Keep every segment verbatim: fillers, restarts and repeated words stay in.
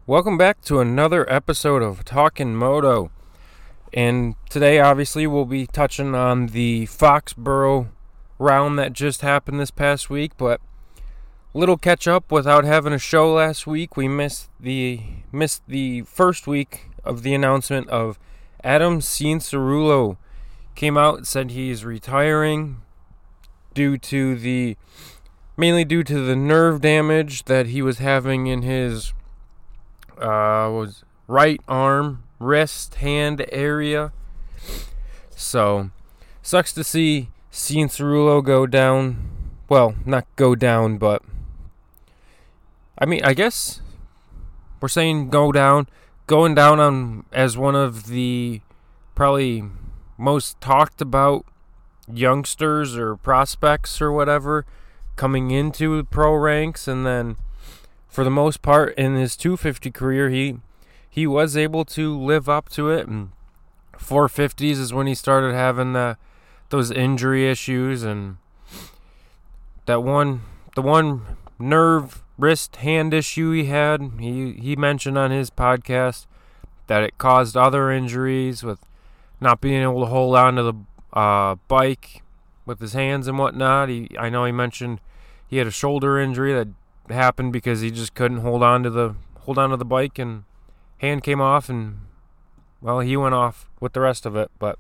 Welcome back to another episode of Talkin' Moto. And today, obviously, we'll be touching on the Foxborough round that just happened this past week. But little catch up without having a show last week. We missed the missed the first week of the announcement of Adam Cianciarulo. Came out and said he's retiring due to the mainly due to the nerve damage that he was having in his Uh, was right arm, wrist, hand area. So, sucks to see Cianciarulo go down. Well, not go down, but I mean, I guess we're saying go down, going down on as one of the probably most talked about youngsters or prospects or whatever coming into pro ranks, and then for the most part in his two fifty career, he he was able to live up to it. And four fifties is when he started having the, those injury issues, and that one the one nerve wrist hand issue he had. He he mentioned on his podcast that it caused other injuries with not being able to hold on to the uh, bike with his hands and whatnot. He I know he mentioned he had a shoulder injury that happened because he just couldn't hold on to the hold on to the bike, and hand came off, and well, he went off with the rest of it. But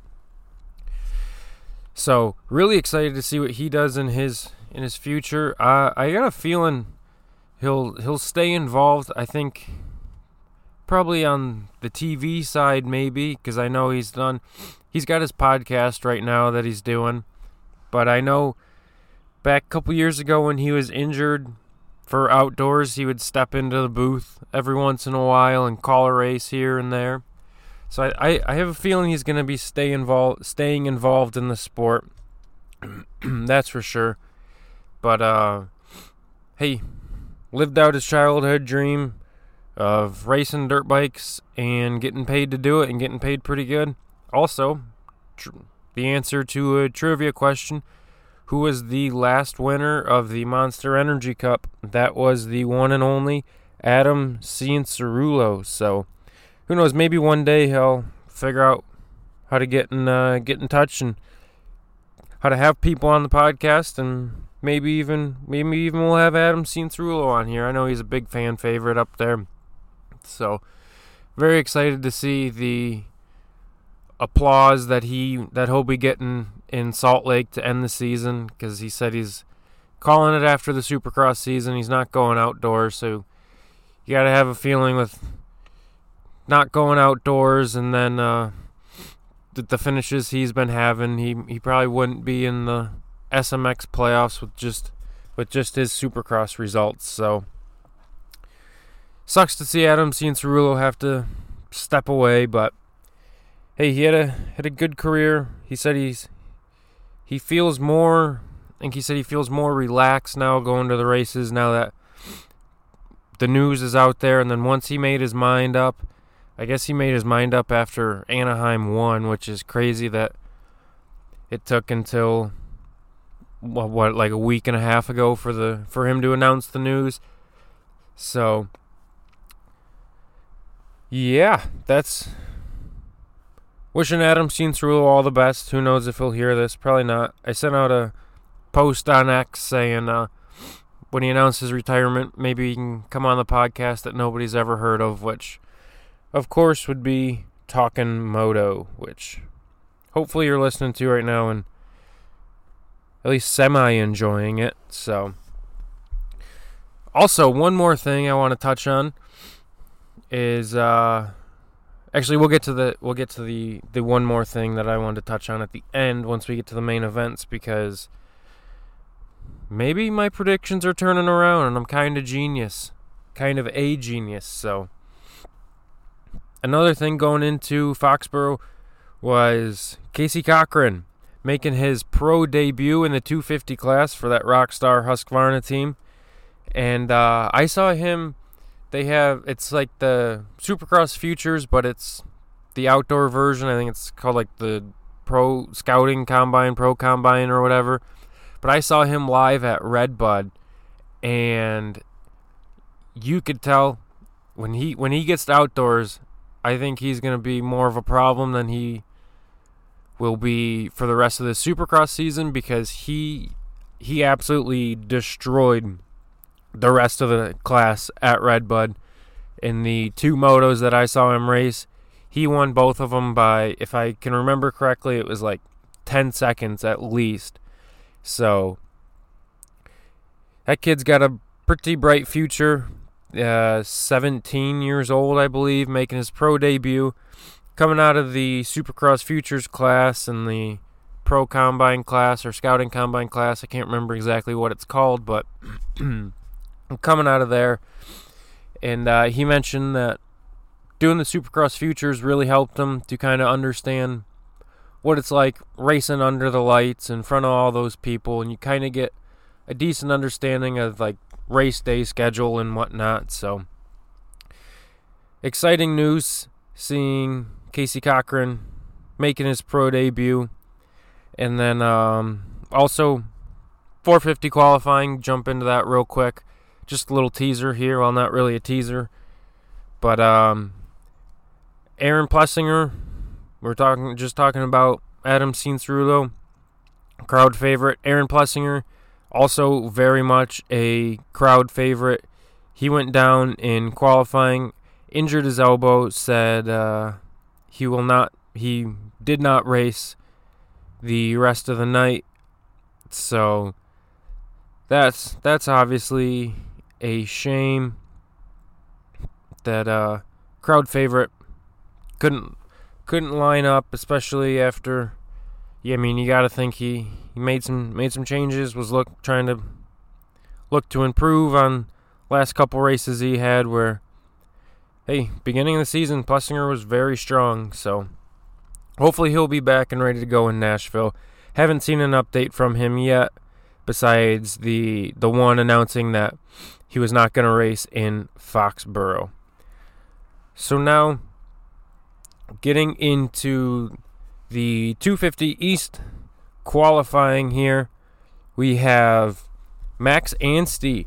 so really excited to see what he does in his in his future. Uh, I got a feeling he'll he'll stay involved. I think probably on the T V side, maybe, because I know he's done. He's got his podcast right now that he's doing, but I know back a couple years ago when he was injured for outdoors, he would step into the booth every once in a while and call a race here and there. So I, I, I have a feeling he's going to be stay involved, staying involved in the sport. That's for sure. But, uh, hey, lived out his childhood dream of racing dirt bikes and getting paid to do it, and getting paid pretty good. Also, tr- the answer to a trivia question: who was the last winner of the Monster Energy Cup? That was the one and only Adam Cianciarulo. So, who knows? Maybe one day he'll figure out how to get in uh, get in touch and how to have people on the podcast, and maybe even maybe even we'll have Adam Cianciarulo on here. I know he's a big fan favorite up there. So, very excited to see the applause that he that he'll be getting in Salt Lake to end the season, because he said he's calling it after the Supercross season. He's not going outdoors, so you got to have a feeling with not going outdoors and then uh, the, the finishes he's been having, he he probably wouldn't be in the S M X playoffs with just with just his Supercross results. So sucks to see Adam Cianciarulo have to step away, but hey, he had a had a good career. He said he's he feels more. I think he said he feels more relaxed now going to the races now that the news is out there. And then once he made his mind up, I guess he made his mind up after Anaheim won, which is crazy that it took until what, what like a week and a half ago for the for him to announce the news. So yeah, that's. Wishing Adam Cianciarulo all the best. Who knows if he'll hear this? Probably not. I sent out a post on X saying uh, when he announced his retirement, maybe he can come on the podcast that nobody's ever heard of, which, of course, would be Talkin' Moto, which hopefully you're listening to right now and at least semi-enjoying it. So, also, one more thing I want to touch on is... Uh, Actually, we'll get to the we'll get to the, the one more thing that I wanted to touch on at the end once we get to the main events, because maybe my predictions are turning around and I'm kind of genius, kind of a genius. So another thing going into Foxborough was Casey Cochran making his pro debut in the two fifty class for that Rockstar Husqvarna team, and uh, I saw him. They have, it's like the Supercross Futures, but it's the outdoor version. I think it's called like the Pro Scouting Combine, Pro Combine or whatever. But I saw him live at Redbud, and you could tell when he when he gets to outdoors, I think he's going to be more of a problem than he will be for the rest of the Supercross season, because he he absolutely destroyed the rest of the class at Redbud. In the two motos that I saw him race, he won both of them by, if I can remember correctly, it was like ten seconds at least. So that kid's got a pretty bright future. Uh, seventeen years old, I believe, making his pro debut, coming out of the Supercross Futures class and the Pro Combine class or Scouting Combine class. I can't remember exactly what it's called, but I'm coming out of there. And uh, he mentioned that doing the Supercross Futures really helped him to kind of understand what it's like racing under the lights in front of all those people, and you kind of get a decent understanding of like race day schedule and whatnot. So exciting news seeing Casey Cochran making his pro debut. And then um, also four fifty qualifying, jump into that real quick. Just a little teaser here, well, not really a teaser, but um, Aaron Plessinger, we're talking just talking about Adam Cianciarulo, crowd favorite. Aaron Plessinger, also very much a crowd favorite. He went down in qualifying, injured his elbow, said uh, he will not, he did not race the rest of the night. So that's that's obviously a shame that uh, crowd favorite couldn't couldn't line up, especially after. Yeah, I mean, you got to think he, he made some made some changes, was look trying to look to improve on last couple races he had. Where, hey, beginning of the season, Plessinger was very strong, so hopefully he'll be back and ready to go in Nashville. Haven't seen an update from him yet, besides the the one announcing that he was not going to race in Foxborough. So now, getting into the two fifty East qualifying here, we have Max Anstey,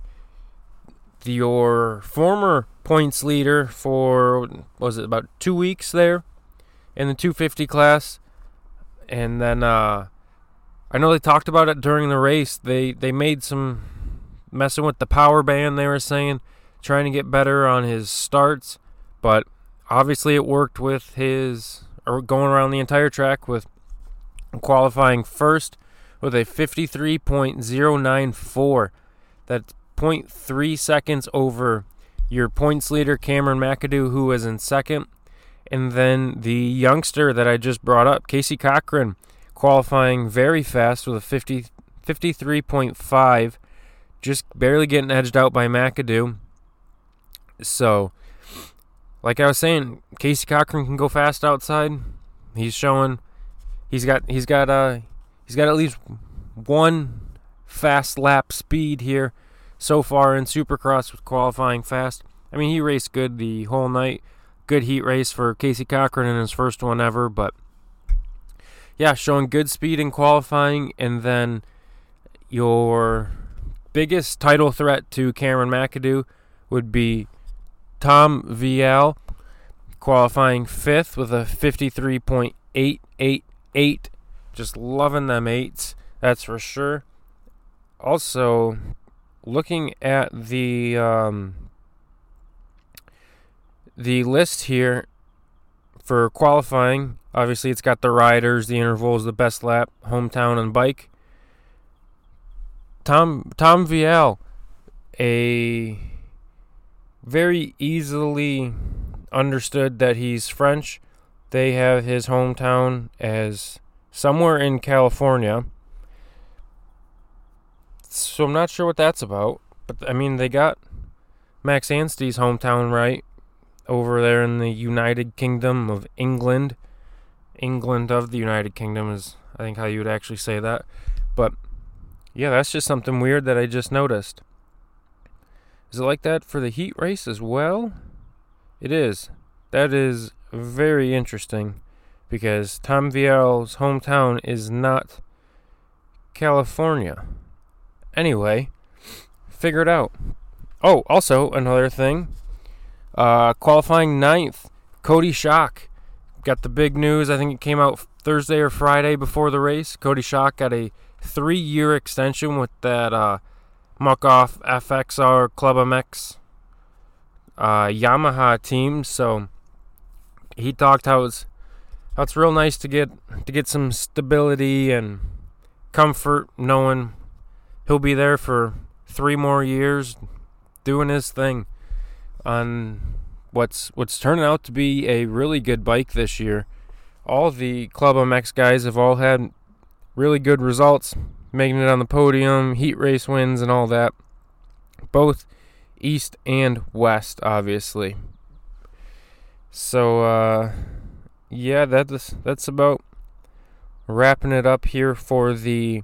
your former points leader for, was it about two weeks there in the two fifty class. And then uh, I know they talked about it during the race. They, they made some messing with the power band, they were saying, trying to get better on his starts. But obviously it worked with his, or going around the entire track with qualifying first with a fifty-three point oh nine four. That's zero point three seconds over your points leader, Cameron McAdoo, who was in second. And then the youngster that I just brought up, Casey Cochran, qualifying very fast with a fifty, fifty-three point five, just barely getting edged out by McAdoo. So, like I was saying, Casey Cochran can go fast outside. He's showing he's got he's got uh he's got at least one fast lap speed here so far in Supercross with qualifying fast. I mean, he raced good the whole night. Good heat race for Casey Cochran in his first one ever, but yeah, showing good speed in qualifying. And then your biggest title threat to Cameron McAdoo would be Tom Vial, qualifying fifth with a fifty-three point eight eight eight. Just loving them eights, that's for sure. Also, looking at the um, the list here for qualifying, obviously it's got the riders, the intervals, the best lap, hometown, and bike. Tom Tom Vial, a very easily understood that he's French. They have his hometown as somewhere in California. So I'm not sure what that's about. But, I mean, they got Max Anstey's hometown right over there in the United Kingdom of England. England of the United Kingdom is, I think, how you would actually say that. But, yeah, that's just something weird that I just noticed. Is it like that for the heat race as well? It is. That is very interesting because Tom Vial's hometown is not California. Anyway, figure it out. Oh, also, another thing. Uh, qualifying ninth, Cody Schock. Got the big news. I think it came out Thursday or Friday before the race. Cody Schock got a three-year extension with that uh, Muck-Off F X R Club M X uh, Yamaha team. So he talked how it's how it's real nice to get to get some stability and comfort, knowing he'll be there for three more years, doing his thing on what's what's turning out to be a really good bike this year. All the Club M X guys have all had really good results, making it on the podium, heat race wins, and all that. Both East and West, obviously. So, uh, yeah, that's that's about wrapping it up here for the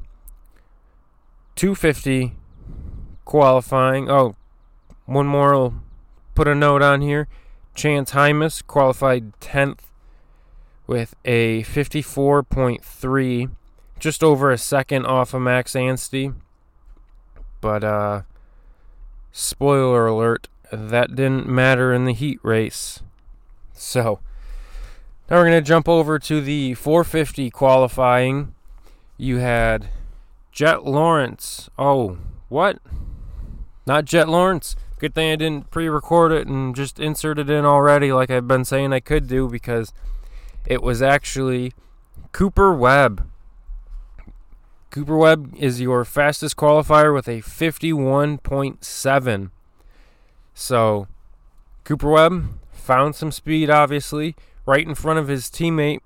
two fifty qualifying. Oh, one more. I'll put a note on here. Chance Hymas qualified tenth with a fifty-four point three, just over a second off of Max Anstie. But, uh, spoiler alert, that didn't matter in the heat race. So, now we're going to jump over to the four fifty qualifying. You had Jet Lawrence. Oh, what? Not Jet Lawrence. Good thing I didn't pre-record it and just insert it in already like I've been saying I could do, because it was actually Cooper Webb. Cooper Webb is your fastest qualifier with a fifty-one point seven. So, Cooper Webb found some speed, obviously, right in front of his teammate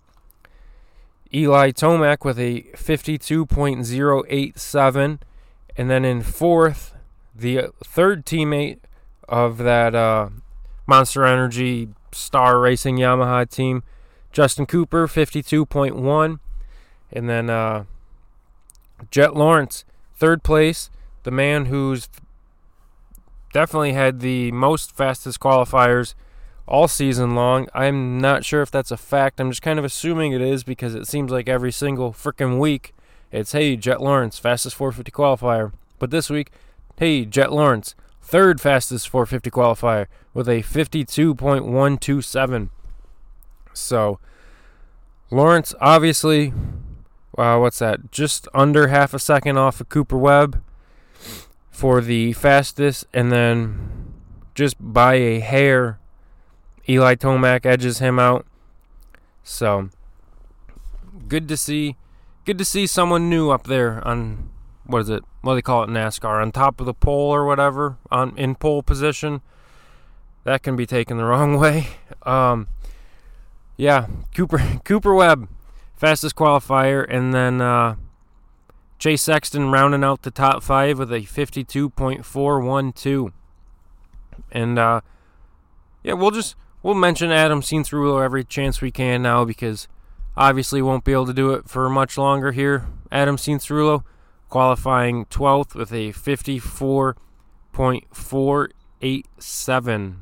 Eli Tomac with a fifty-two point oh eight seven. And then in fourth, the third teammate of that uh, Monster Energy Star Racing Yamaha team, Justin Cooper, fifty-two point one. And then uh, Jet Lawrence, third place, the man who's definitely had the most fastest qualifiers all season long. I'm not sure if that's a fact. I'm just kind of assuming it is, because it seems like every single freaking week it's, hey, Jet Lawrence, fastest four fifty qualifier. But this week, hey, Jet Lawrence, third fastest four fifty qualifier with a fifty-two point one two seven. So, Lawrence, obviously, uh, what's that? Just under half a second off of Cooper Webb for the fastest, and then just by a hair, Eli Tomac edges him out. So, good to see. Good to see someone new up there on, what is it? What do they call it in NASCAR? On top of the pole or whatever, on in pole position. That can be taken the wrong way. Um, yeah, Cooper Cooper Webb, fastest qualifier, and then uh, Chase Sexton rounding out the top five with a fifty-two point four one two. And uh, yeah, we'll just we'll mention Adam Cianciarulo every chance we can now, because obviously won't be able to do it for much longer here. Adam Cianciarulo qualifying twelfth with a fifty-four point four eight seven.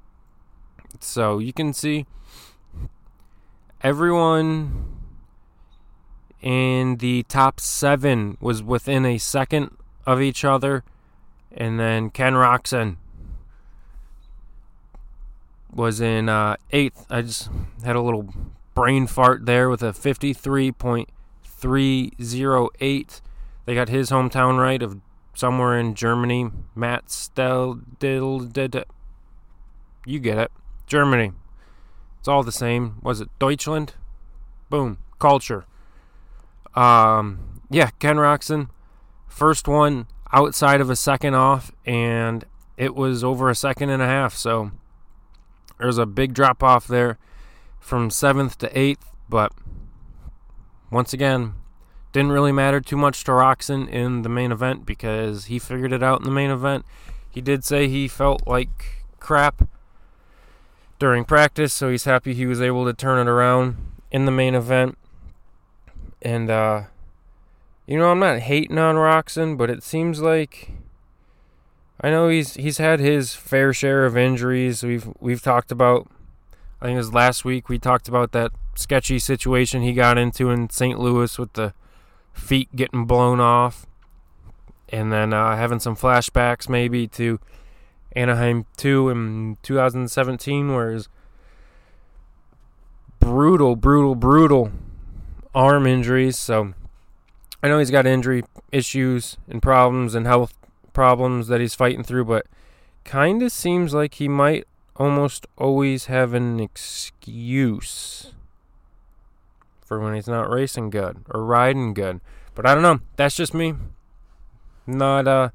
So you can see everyone in the top seven was within a second of each other. And then Ken Roczen was in uh, eighth. I just had a little brain fart there with a fifty-three point three oh eight. They got his hometown right of somewhere in Germany. Matt Stel diddle did you get it. Germany. It's all the same. Was it Deutschland? Boom. Culture. Um yeah, Ken Roczen. First one outside of a second off, and it was over a second and a half, so there's a big drop off there from seventh to eighth, but once again, didn't really matter too much to Roczen in the main event, because he figured it out in the main event. He did say he felt like crap during practice, so he's happy he was able to turn it around in the main event. And, uh, you know, I'm not hating on Roczen, but it seems like, I know he's he's had his fair share of injuries. We've we've talked about, I think it was last week, we talked about that sketchy situation he got into in Saint Louis with the feet getting blown off, and then uh, having some flashbacks maybe to Anaheim two in two thousand seventeen, where his brutal, brutal, brutal arm injuries. So I know he's got injury issues and problems and health problems that he's fighting through, but kind of seems like he might almost always have an excuse for when he's not racing good or riding good. But I don't know. That's just me. Not, uh,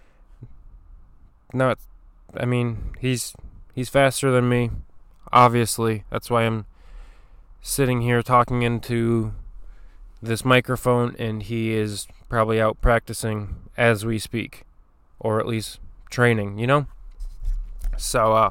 not, I mean, he's, he's faster than me, obviously. That's why I'm sitting here talking into this microphone, and he is probably out practicing as we speak, or at least training, you know? So, uh,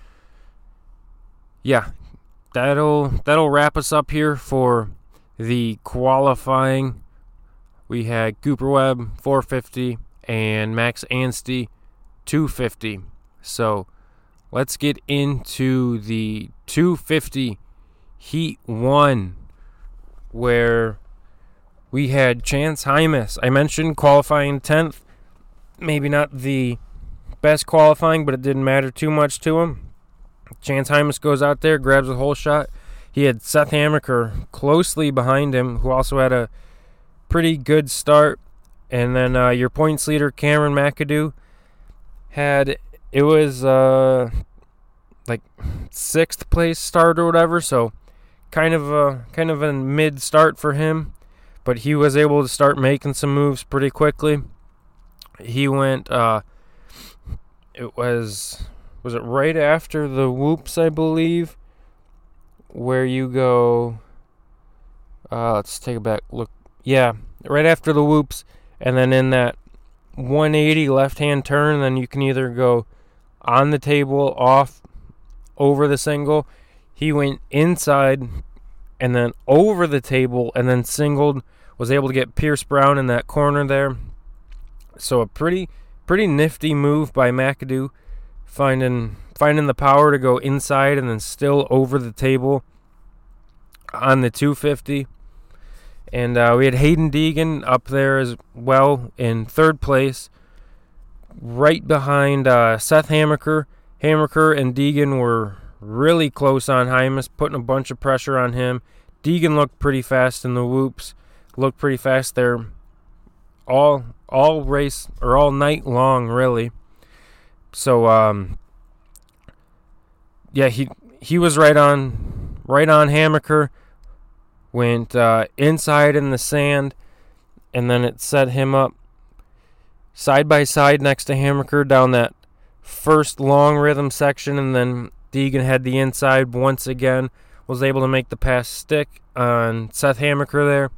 yeah, that'll, that'll wrap us up here for the qualifying. We had Cooper Webb four fifty and Max Anstie two fifty. So let's get into the two fifty Heat one, where we had Chance Hymas. I mentioned qualifying tenth. Maybe not the best qualifying, but it didn't matter too much to him. Chance Hymas goes out there, grabs a whole shot. He had Seth Hammaker closely behind him, who also had a pretty good start. And then uh, your points leader, Cameron McAdoo, had, it was uh, like sixth place start or whatever, so kind of a, kind of a mid start for him. But he was able to start making some moves pretty quickly. He went, uh, it was, was it right after the whoops, I believe, where you go, uh, let's take a back look. Yeah, right after the whoops, and then in that one eighty left-hand turn, then you can either go on the table, off, over the single. He went inside and then over the table and then singled, was able to get Pierce Brown in that corner there. So a pretty pretty nifty move by McAdoo, finding finding the power to go inside and then still over the table on the two fifty. And uh, we had Hayden Deegan up there as well in third place, right behind uh, Seth Hammaker. Hammaker and Deegan were really close on Hymas, putting a bunch of pressure on him. Deegan looked pretty fast in the whoops, looked pretty fast there all all race, or all night long, really. So, um, yeah, he he was right on, right on Hammaker. Went uh, inside in the sand, and then it set him up side by side next to Hammaker down that first long rhythm section, and then Deegan had the inside once again, was able to make the pass stick on Seth Hammaker there,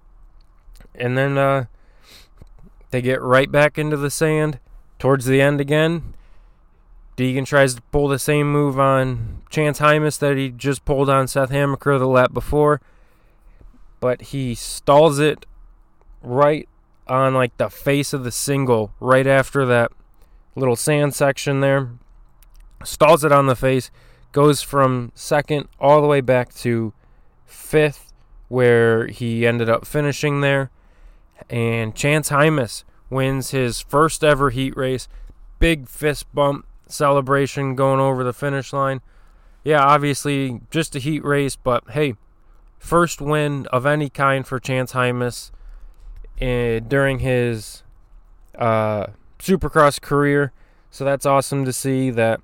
and then uh, they get right back into the sand towards the end again. Deegan tries to pull the same move on Chance Hymas that he just pulled on Seth Hammaker the lap before, but he stalls it right on like the face of the single right after that little sand section there. Stalls it on the face, goes from second all the way back to fifth, where he ended up finishing there. And Chance Hymas wins his first ever heat race. Big fist bump celebration going over the finish line. Yeah, obviously just a heat race, but hey, first win of any kind for Chance Hymas uh, during his uh, Supercross career. So that's awesome to see. That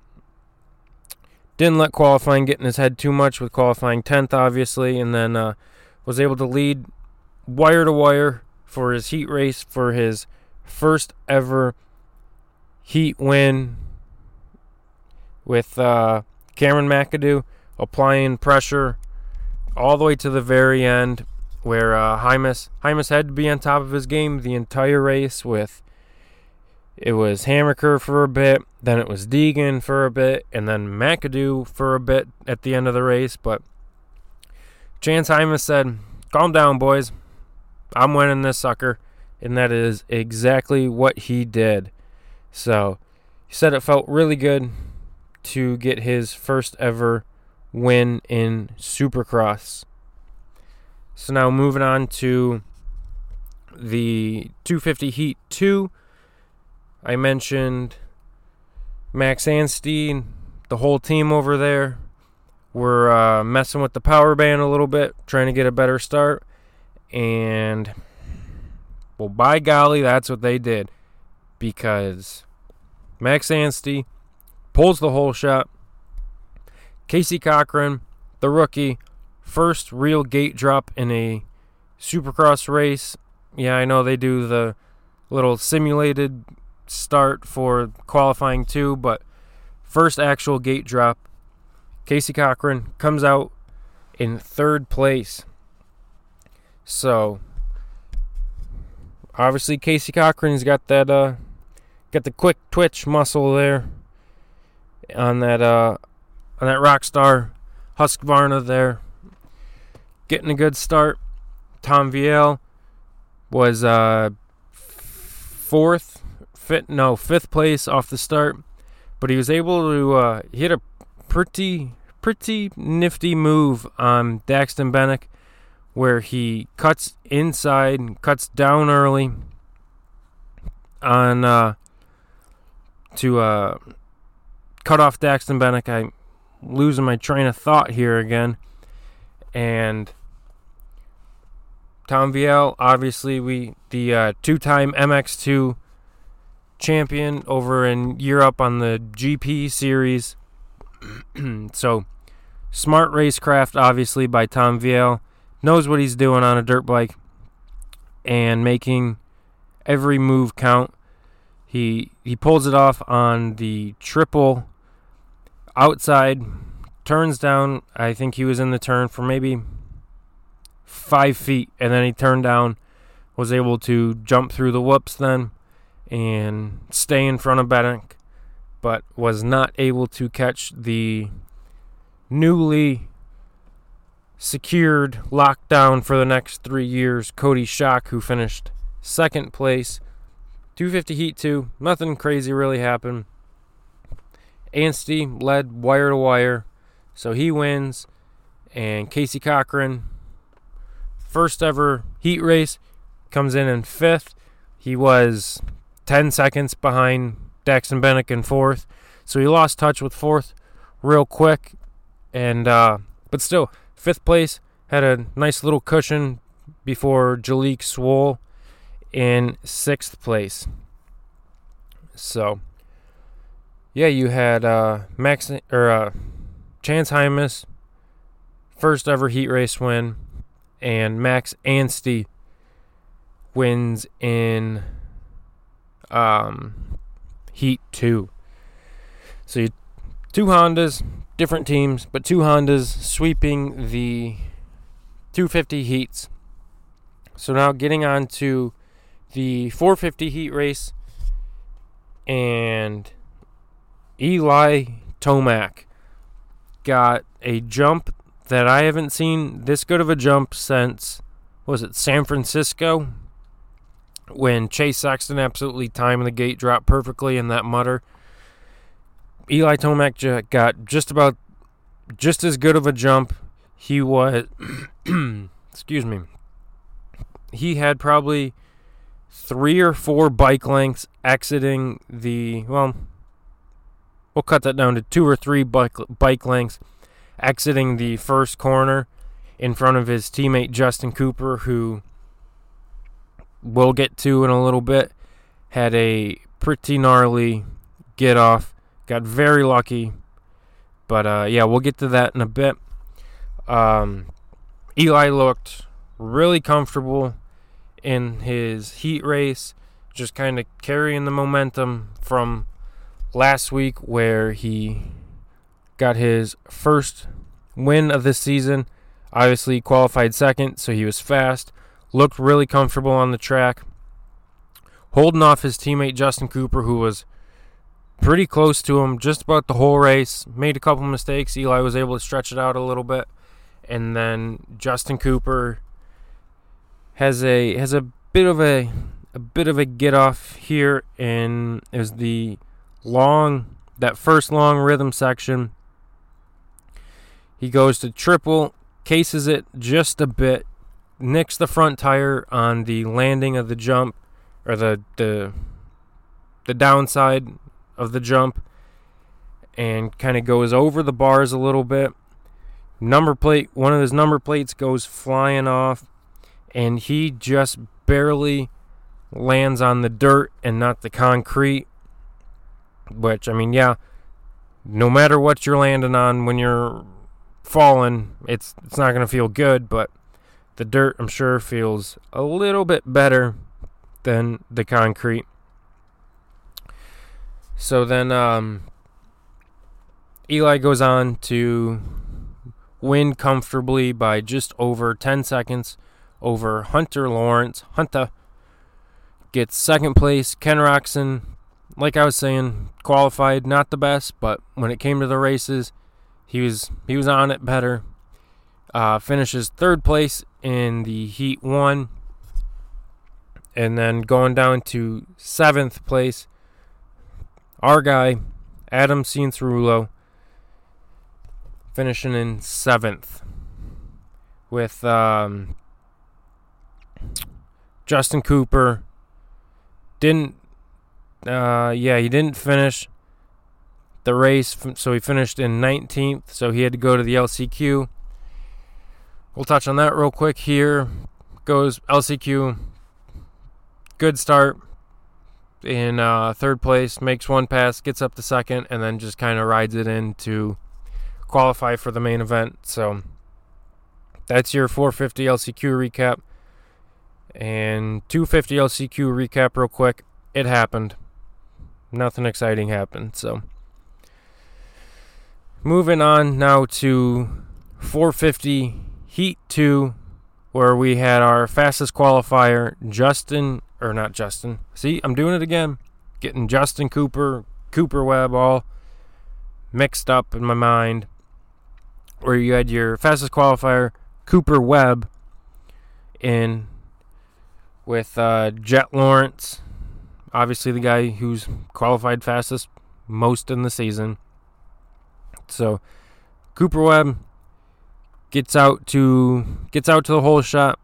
didn't let qualifying get in his head too much, with qualifying tenth, obviously, and then uh, was able to lead wire to wire for his heat race for his first ever heat win, with uh, Cameron McAdoo applying pressure all the way to the very end, where uh, Hymas, Hymas had to be on top of his game the entire race. With it was Hammaker for a bit, then it was Deegan for a bit, and then McAdoo for a bit at the end of the race. But Chance Hymas said, "Calm down, boys. I'm winning this sucker." And that is exactly what he did. So he said it felt really good to get his first ever win in Supercross. So now moving on to the two fifty Heat two. I mentioned Max Anstey, the whole team over there, were uh, messing with the power band a little bit, trying to get a better start. And, well, by golly, that's what they did. Because Max Anstey pulls the whole shot. Casey Cochran, the rookie, first real gate drop in a Supercross race. Yeah, I know they do the little simulated start for qualifying too, but first actual gate drop. Casey Cochran comes out in third place. So, obviously Casey Cochran's got that, uh, got the quick twitch muscle there on that, uh, on that Rockstar Husqvarna there. Getting a good start. Tom Viel was uh, fourth, fifth, no, fifth place off the start, but he was able to uh, hit a pretty, pretty nifty move on Daxton Bennick, where he cuts inside, cuts down early on uh, to uh, cut off Daxton Bennick. I'm losing my train of thought here again, and Tom Viel, obviously, we the uh, two-time M X two champion over in Europe on the G P series. So, smart racecraft, obviously, by Tom Viel. Knows what he's doing on a dirt bike and making every move count. He he pulls it off on the triple outside, turns down. I think he was in the turn for maybe five feet, and then he turned down, was able to jump through the whoops then and stay in front of Bennick, but was not able to catch the newly secured lockdown for the next three years, Cody Schock, who finished second place. two fifty Heat two, nothing crazy really happened. Anstey led wire to wire, so he wins, and Casey Cochran, first ever heat race, comes in in fifth. He was ten seconds behind Daxton Bennick in fourth, so he lost touch with fourth real quick. And uh, but still, fifth place, had a nice little cushion before Jalek Swoll in sixth place. So, yeah, you had uh, Max or uh, Chance Hymas, first ever heat race win. And Max Anstey wins in um, Heat two. So you, two Hondas, different teams, but two Hondas sweeping the two fifty heats. So now getting on to the four fifty heat race, and Eli Tomac got a jump that I haven't seen this good of a jump since, was it San Francisco, when Chase Sexton absolutely timed the gate drop perfectly in that mutter. Eli Tomac got just about just as good of a jump. He was, excuse me, he had probably three or four bike lengths exiting the, well, we'll cut that down to two or three bike, bike lengths exiting the first corner in front of his teammate Justin Cooper, who we'll get to in a little bit. Had a pretty gnarly get off. Got very lucky. But, uh, yeah, we'll get to that in a bit. Um, Eli looked really comfortable in his heat race, just kind of carrying the momentum from last week where he got his first win of this season. Obviously qualified second, so he was fast. Looked really comfortable on the track. Holding off his teammate Justin Cooper, who was pretty close to him just about the whole race. Made a couple mistakes. Eli was able to stretch it out a little bit. And then Justin Cooper has a has a bit of a a bit of a get off here, and it was the long that first long rhythm section. He goes to triple, cases it just a bit, nicks the front tire on the landing of the jump, or the the the downside of the jump, and kind of goes over the bars a little bit. Number plate, one of his number plates goes flying off, and he just barely lands on the dirt and not the concrete. Which, I mean, yeah, no matter what you're landing on when you're falling, it's it's not going to feel good, but the dirt, I'm sure, feels a little bit better than the concrete. So then um, Eli goes on to win comfortably by just over ten seconds over Hunter Lawrence. Hunter gets second place. Ken Roczen, like I was saying, qualified not the best, but when it came to the races, he was he was on it better. Uh, finishes third place in the Heat one. And then going down to seventh place, our guy, Adam Cianciarulo, finishing in seventh. With um, Justin Cooper, didn't, uh, yeah, he didn't finish the race, so he finished in nineteenth, so he had to go to the L C Q. We'll touch on that real quick here. Goes L C Q, good start in uh, third place, makes one pass, gets up to second, and then just kind of rides it in to qualify for the main event. So that's your four fifty L C Q recap. And two fifty L C Q recap real quick. It happened. Nothing exciting happened. So moving on now to four fifty Heat two, where we had our fastest qualifier, Justin, or not Justin. See, I'm doing it again. Getting Justin Cooper, Cooper Webb all mixed up in my mind. Where you had your fastest qualifier, Cooper Webb, in with uh, Jet Lawrence, obviously the guy who's qualified fastest most in the season. So Cooper Webb gets out to gets out to the hole shot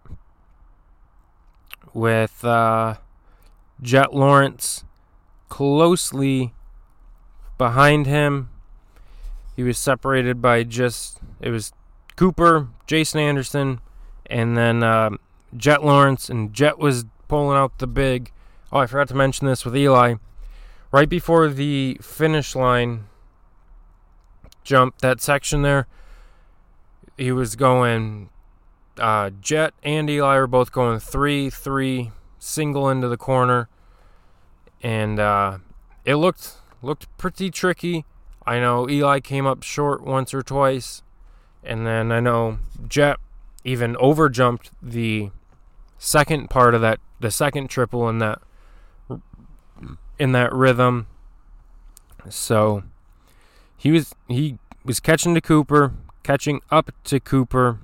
with uh, Jet Lawrence closely behind him. He was separated by just, it was Cooper, Jason Anderson, and then uh, Jet Lawrence, and Jet was pulling out the big, oh, I forgot to mention this with Eli, right before the finish line jump, that section there, he was going, uh, Jet and Eli were both going three, three, single into the corner, and uh, it looked looked pretty tricky. I know Eli came up short once or twice, and then I know Jet even overjumped the second part of that, the second triple in that in that rhythm. So he was he was catching to Cooper, catching up to Cooper,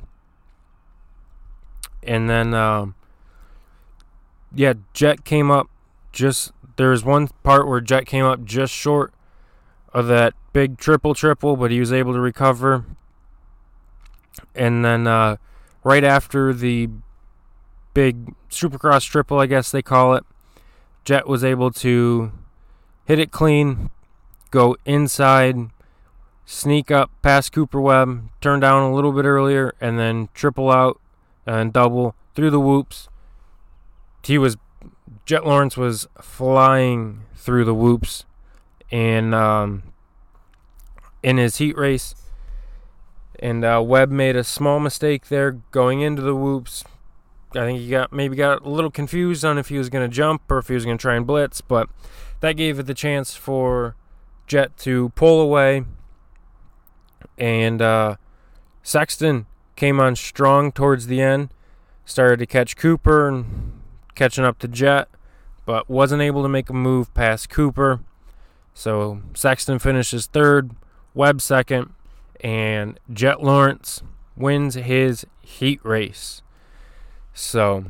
and then um, yeah, Jet came up just. There was one part where Jet came up just short of that big triple triple, but he was able to recover. And then uh, right after the big Supercross triple, I guess they call it, Jet was able to hit it clean, go inside, sneak up past Cooper Webb, turn down a little bit earlier, and then triple out and double through the whoops. He was Jet Lawrence was flying through the whoops and um, in his heat race. And uh, Webb made a small mistake there going into the whoops. I think he got maybe got a little confused on if he was going to jump or if he was going to try and blitz, but that gave it the chance for Jet to pull away. And uh, Sexton came on strong towards the end, started to catch Cooper and catching up to Jet, but wasn't able to make a move past Cooper. So Sexton finishes third, Webb second, and Jet Lawrence wins his heat race. So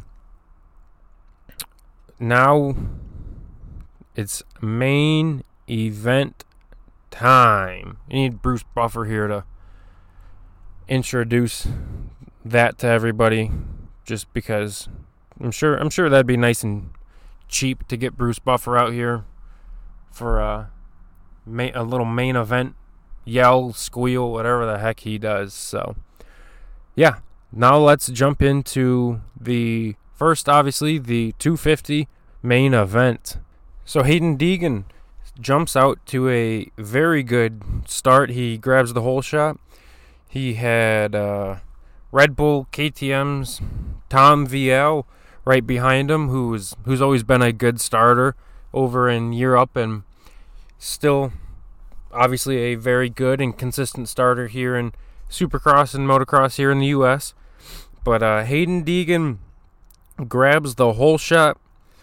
now it's main event time. You need Bruce Buffer here to introduce that to everybody, just because I'm sure I'm sure that'd be nice and cheap to get Bruce Buffer out here for a, a little main event yell, squeal, whatever the heck he does. So, yeah. Now let's jump into the first, obviously, the two fifty main event. So Hayden Deegan jumps out to a very good start. He grabs the whole shot. He had uh, Red Bull, K T M's, Tom V L right behind him, who's who's always been a good starter over in Europe and still obviously a very good and consistent starter here in Supercross and motocross here in the U S But uh, Hayden Deegan grabs the whole shot.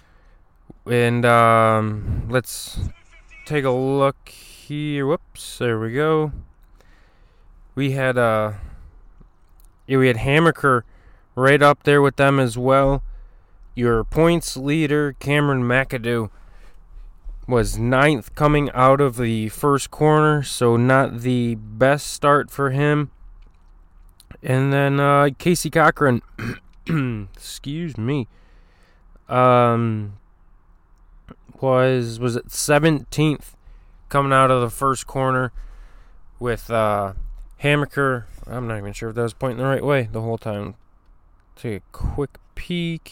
And um, let's take a look here. Whoops, there we go. We had uh, yeah, we had Hammaker right up there with them as well. Your points leader, Cameron McAdoo, was ninth coming out of the first corner, so not the best start for him. And then uh, Casey Cochran, excuse me, um, was was it seventeenth coming out of the first corner with uh, Hammaker. I'm not even sure if that was pointing the right way the whole time. Take a quick peek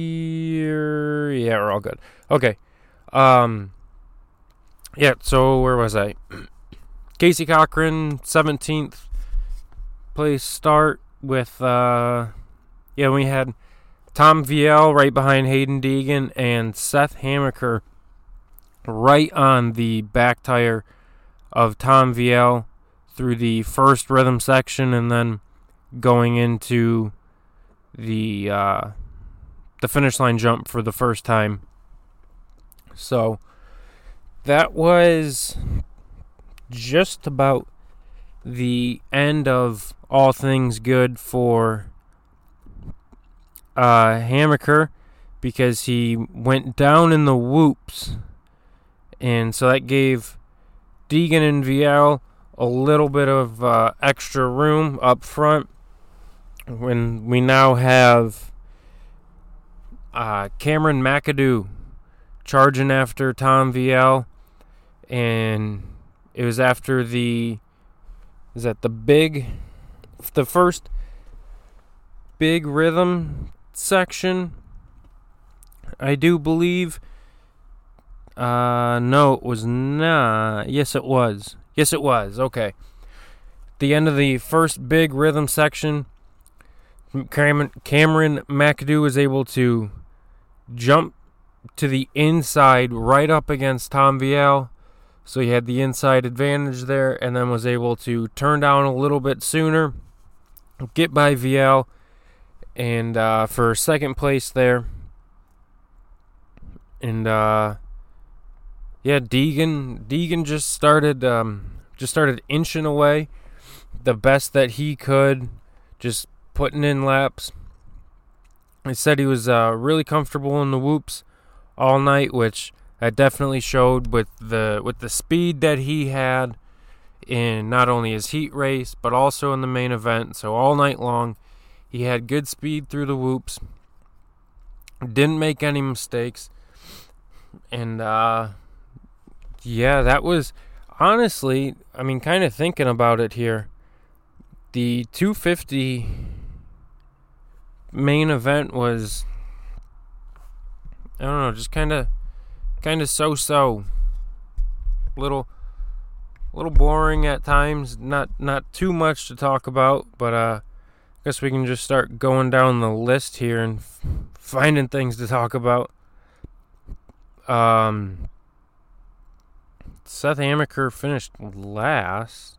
here. Yeah, we're all good. Okay. Um. Yeah. So where was I? Casey Cochran, seventeenth. Place start with uh yeah we had Tom V L right behind Hayden Deegan and Seth Hammaker right on the back tire of Tom V L through the first rhythm section, and then going into the uh the finish line jump for the first time. So that was just about the end of all things good for uh, Hammaker, because he went down in the whoops, and so that gave Deegan and V L a little bit of uh, extra room up front. When we now have uh, Cameron McAdoo charging after Tom V L, and it was after the Is that the big, the first big rhythm section, I do believe. Uh, no, it was not. Yes, it was. Yes, it was. Okay. The end of the first big rhythm section, Cameron, Cameron McAdoo was able to jump to the inside right up against Tom V L. So he had the inside advantage there, and then was able to turn down a little bit sooner, get by V L, and uh, for second place there. And uh, yeah, Deegan Deegan just started um, just started inching away, the best that he could, just putting in laps. He said he was uh, really comfortable in the whoops all night, which that definitely showed with the with the speed that he had in not only his heat race but also in the main event. So all night long, he had good speed through the whoops. Didn't make any mistakes, and uh, yeah, that was honestly. I mean, kind of thinking about it here, the two fifty main event was, I don't know, just kind of. Kind of so-so, little, little boring at times. Not not too much to talk about, but uh, I guess we can just start going down the list here and f- finding things to talk about. Um, Seth Hammaker finished last.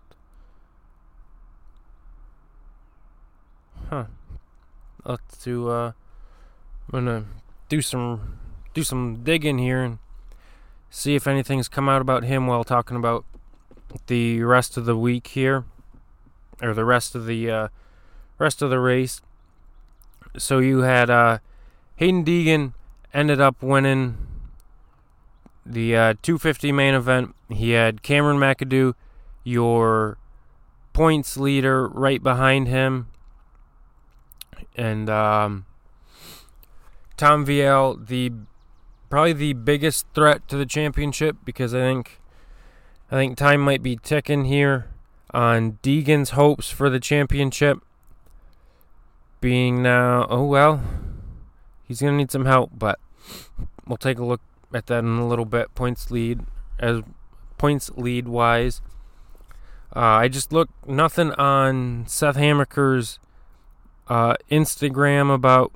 Huh. I'll have to. Uh, I'm gonna do some do some digging here and see if anything's come out about him while talking about the rest of the week here, or the rest of the uh, rest of the race. So you had uh, Hayden Deegan ended up winning the uh, two fifty main event. He had Cameron McAdoo, your points leader, right behind him, and um, Tom V L, the probably the biggest threat to the championship, because I think I think time might be ticking here on Deegan's hopes for the championship being now, oh well, he's going to need some help, but we'll take a look at that in a little bit. Points lead, as points lead wise. Uh, I just looked nothing on Seth Hammaker's uh, Instagram about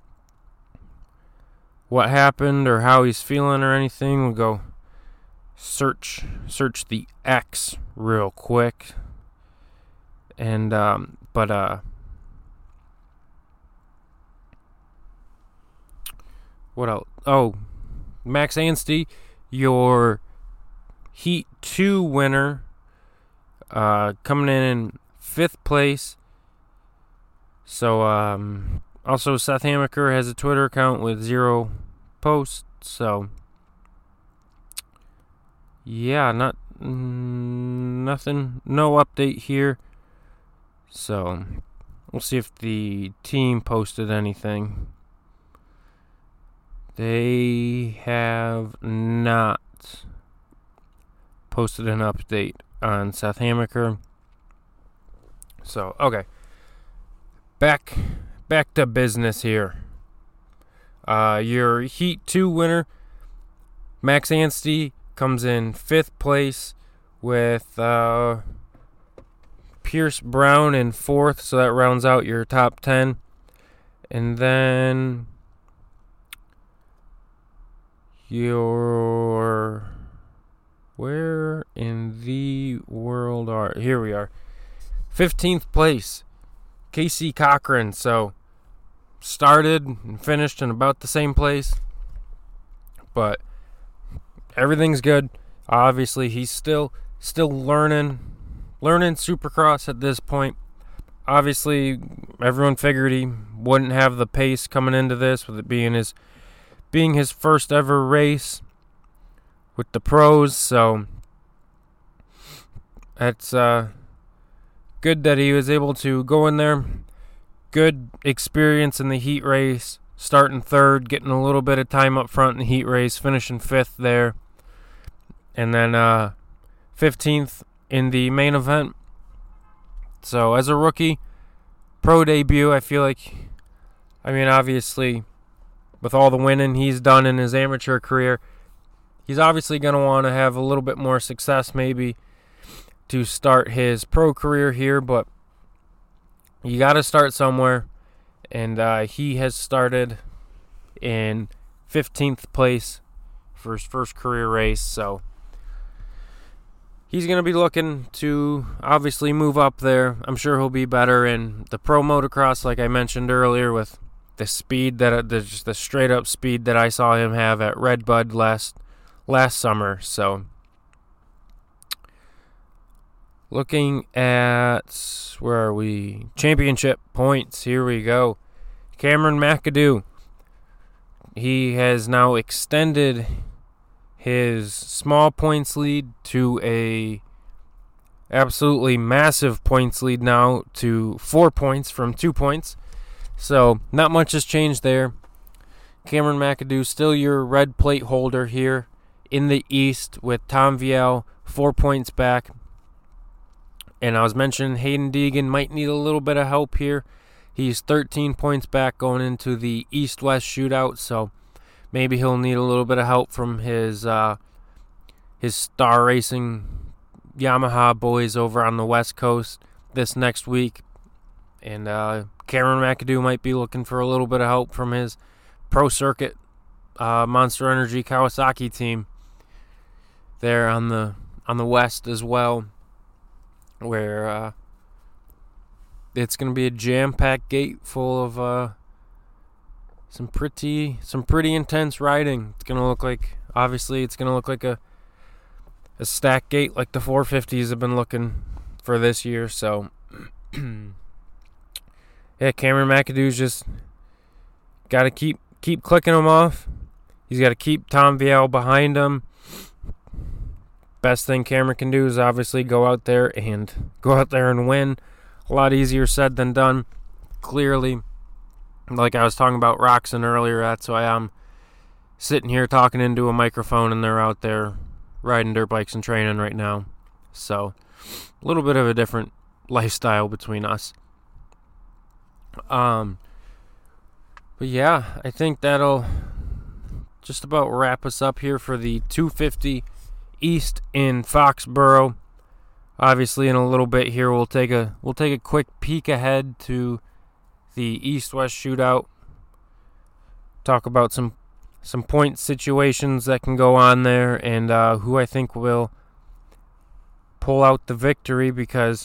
what happened or how he's feeling or anything. We'll go search search the X real quick. And um, but uh, what else? Oh, Max Anstey, your Heat two winner. Uh, coming in in fifth place. So, um, also Seth Hammaker has a Twitter account with zero posts. So, yeah, not mm, nothing, no update here. So, we'll see if the team posted anything. They have not posted an update on Seth Hammaker. So, okay. Back back to business here. Uh, your Heat two winner, Max Anstey, comes in fifth place with uh, Pierce Brown in fourth, so that rounds out your top ten. And then your... Where in the world are... Here we are. fifteenth place, Casey Cochran. So, started and finished in about the same place. But everything's good. Obviously, he's still still learning. Learning Supercross at this point. Obviously, everyone figured he wouldn't have the pace coming into this, with it being his, being his first ever race with the pros, so that's uh, good that he was able to go in there. Good experience in the heat race, starting third, getting a little bit of time up front in the heat race, finishing fifth there, and then uh, fifteenth in the main event. So as a rookie, pro debut, I feel like, I mean, obviously, with all the winning he's done in his amateur career, he's obviously going to want to have a little bit more success maybe to start his pro career here, but you got to start somewhere, and uh, he has started in fifteenth place for his first career race, so he's going to be looking to obviously move up there. I'm sure he'll be better in the pro motocross, like I mentioned earlier, with the speed that the just the straight up speed that I saw him have at Redbud last last summer. So looking at, where are we? Championship points. Here we go. Cameron McAdoo. He has now extended his small points lead to a absolutely massive points lead now to four points from two points. So not much has changed there. Cameron McAdoo still your red plate holder here in the East, with Tom Viel four points back. And I was mentioning Hayden Deegan might need a little bit of help here. He's thirteen points back going into the East-West shootout, so maybe he'll need a little bit of help from his uh, his Star Racing Yamaha boys over on the West Coast this next week. And uh, Cameron McAdoo might be looking for a little bit of help from his Pro Circuit uh, Monster Energy Kawasaki team there on the on the West as well, where uh, it's going to be a jam-packed gate full of uh, some pretty some pretty intense riding. It's going to look like, obviously, it's going to look like a a stack gate like the four fifties have been looking for this year. So, yeah, Cameron McAdoo's just got to keep keep clicking them off. He's got to keep Tom Viel behind him. Best thing Cameron can do is obviously go out there and go out there and win. A lot easier said than done. Clearly, like I was talking about Roxon earlier, that's why I'm sitting here talking into a microphone and they're out there riding dirt bikes and training right now. So, a little bit of a different lifestyle between us. Um, but yeah, I think that'll just about wrap us up here for the two fifty East in Foxborough. Obviously, in a little bit here, we'll take a we'll take a quick peek ahead to the East-West shootout. Talk about some some point situations that can go on there, and uh, who I think will pull out the victory, because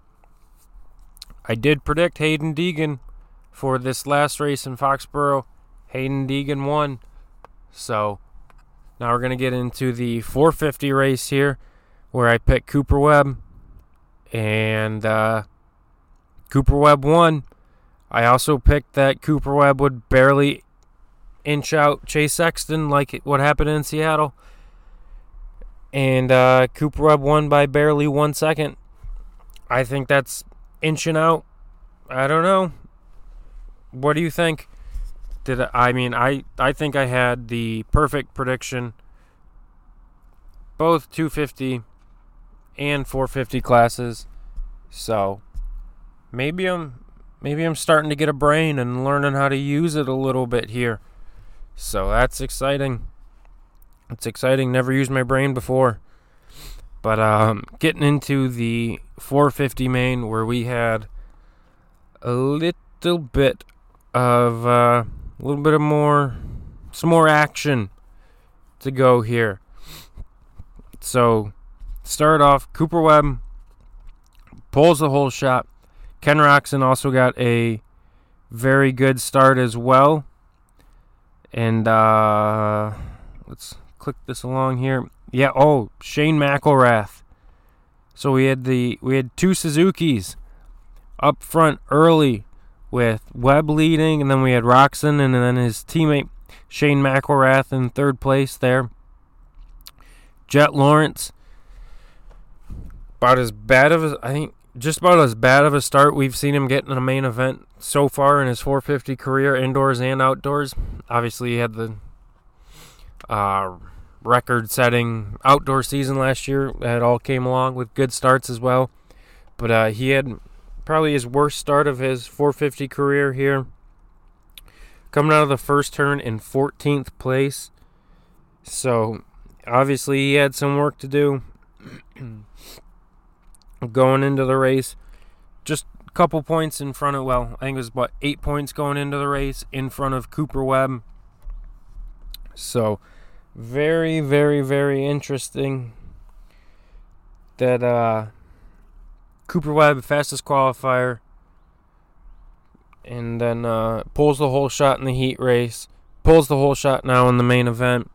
I did predict Hayden Deegan for this last race in Foxborough. Hayden Deegan won. So now we're going to get into the four fifty race here, where I picked Cooper Webb, and uh, Cooper Webb won. I also picked that Cooper Webb would barely inch out Chase Sexton, like what happened in Seattle. And uh, Cooper Webb won by barely one second. I think that's inching out. I don't know. What do you think? Did I, I mean, I, I think I had the perfect prediction. Both two fifty and four fifty classes. So maybe I'm maybe I'm starting to get a brain and learning how to use it a little bit here. So that's exciting. It's exciting. Never used my brain before. But um, getting into the four fifty main, where we had a little bit of uh, a little bit of more, some more action to go here. So start off, Cooper Webb pulls the whole shot. Ken Roczen also got a very good start as well. And uh, let's click this along here. Yeah, oh, Shane McElrath. So we had the we had two Suzukis up front early, with Webb leading, and then we had Roczen, and then his teammate Shane McElrath in third place there. Jet Lawrence, about as bad of a, I think, just about as bad of a start we've seen him get in a main event so far in his four fifty career, indoors and outdoors. Obviously, he had the uh, record-setting outdoor season last year. That all came along with good starts as well. But uh, he had probably his worst start of his four fifty career here, coming out of the first turn in fourteenth place. So obviously he had some work to do going into the race. Just a couple points in front of, well, I think it was about eight points going into the race in front of Cooper Webb. So very, very, very interesting that uh, Cooper Webb, fastest qualifier, and then uh, pulls the whole shot in the heat race, pulls the whole shot now in the main event,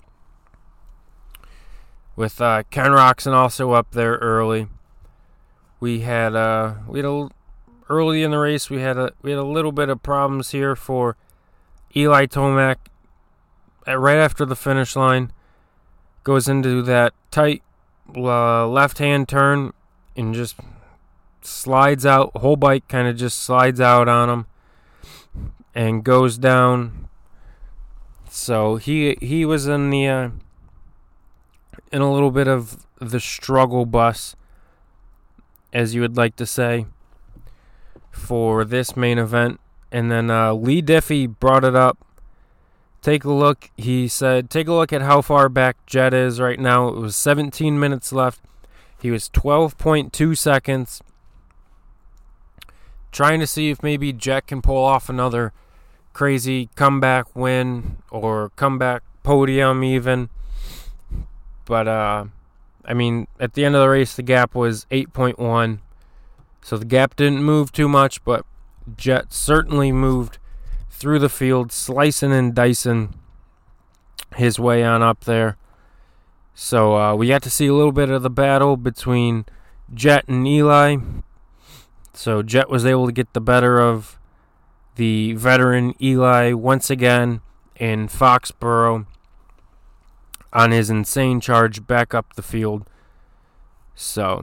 with uh, Ken Roczen also up there early. We had uh, we had a, early in the race we had a we had a little bit of problems here for Eli Tomac. At, right after the finish line, goes into that tight uh, left-hand turn and just slides out. Whole bike kind of just slides out on him and goes down. So he he was in the uh, in a little bit of the struggle bus, as you would like to say, for this main event. And then uh, Lee Diffie brought it up. Take a look. He said, take a look at how far back Jet is right now. It was seventeen minutes left. He was twelve point two seconds. Trying to see if maybe Jet can pull off another crazy comeback win or comeback podium even. But, uh, I mean, at the end of the race, the gap was eight point one. So the gap didn't move too much, but Jet certainly moved through the field, slicing and dicing his way on up there. So uh, we got to see a little bit of the battle between Jet and Eli. So Jet was able to get the better of the veteran Eli once again in Foxborough on his insane charge back up the field. So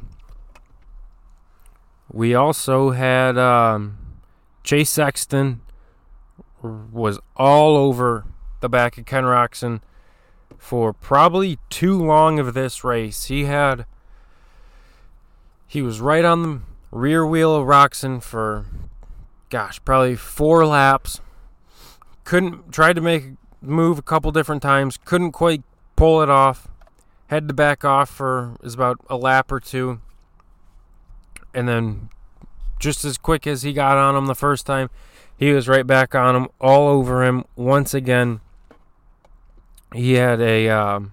we also had um, Chase Sexton was all over the back of Ken Roczen for probably too long of this race. He had He was right on the rear wheel of Roczen for, gosh, probably four laps. Couldn't, tried to make a move a couple different times. Couldn't quite pull it off. Had to back off for is about a lap or two. And then just as quick as he got on him the first time, he was right back on him, all over him once again. He had a, um,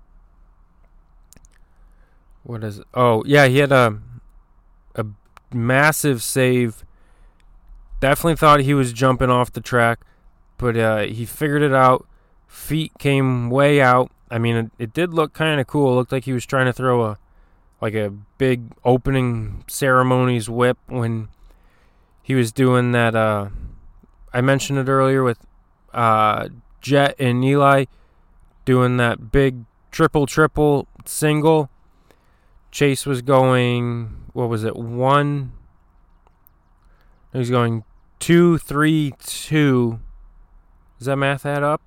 what is it? Oh, yeah, he had a, a massive save. Definitely thought he was jumping off the track, but uh, he figured it out. Feet came way out. I mean, it, it did look kind of cool. It looked like he was trying to throw a, like a big opening ceremonies whip when he was doing that. Uh, I mentioned it earlier with uh, Jet and Eli doing that big triple triple single. Chase was going, what was it, one? He was going two, three, two. Does that math add up?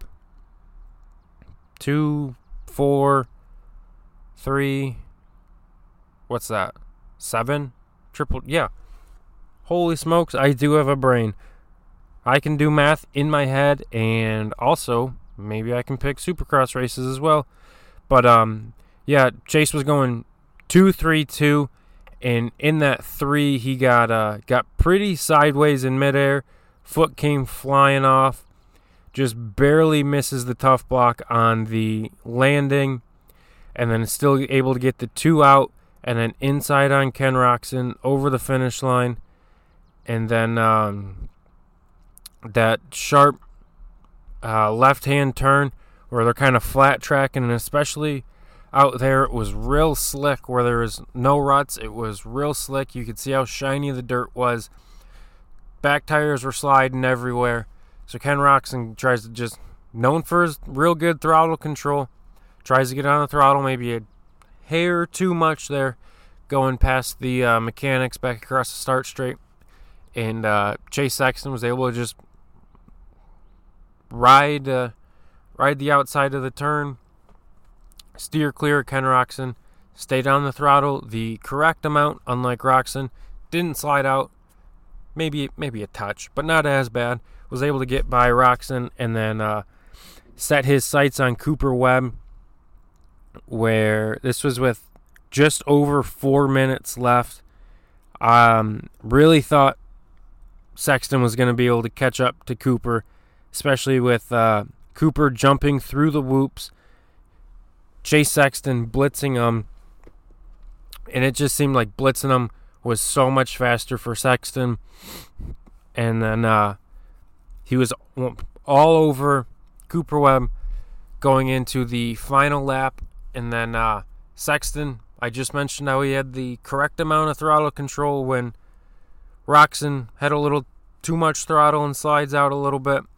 Two, four, three. What's that? Seven? Triple, yeah. Holy smokes, I do have a brain. I can do math in my head, and also maybe I can pick Supercross races as well. But um, yeah, Chase was going two, three, two, and in that three, he got uh got pretty sideways in midair. Foot came flying off, just barely misses the tough block on the landing, and then still able to get the two out, and then inside on Ken Roczen over the finish line, and then um, that sharp uh, left-hand turn where they're kind of flat tracking, and especially out there, it was real slick where there was no ruts. It was real slick. You could see how shiny the dirt was. Back tires were sliding everywhere. So Ken Roczen tries to just, known for his real good throttle control, tries to get on the throttle, maybe a hair too much there, going past the uh, mechanics back across the start straight. And uh, Chase Sexton was able to just ride uh, ride the outside of the turn, steer clear of Ken Roczen, stayed on the throttle the correct amount, unlike Roczen, didn't slide out, maybe maybe a touch, but not as bad. Was able to get by Roczen, and then uh, set his sights on Cooper Webb, where this was with just over four minutes left. Um, really thought Sexton was going to be able to catch up to Cooper, especially with uh, Cooper jumping through the whoops, Chase Sexton blitzing him, and it just seemed like blitzing him was so much faster for Sexton. And then uh, he was all over Cooper Webb going into the final lap. And then uh, Sexton, I just mentioned how he had the correct amount of throttle control when Roczen had a little too much throttle and slides out a little bit.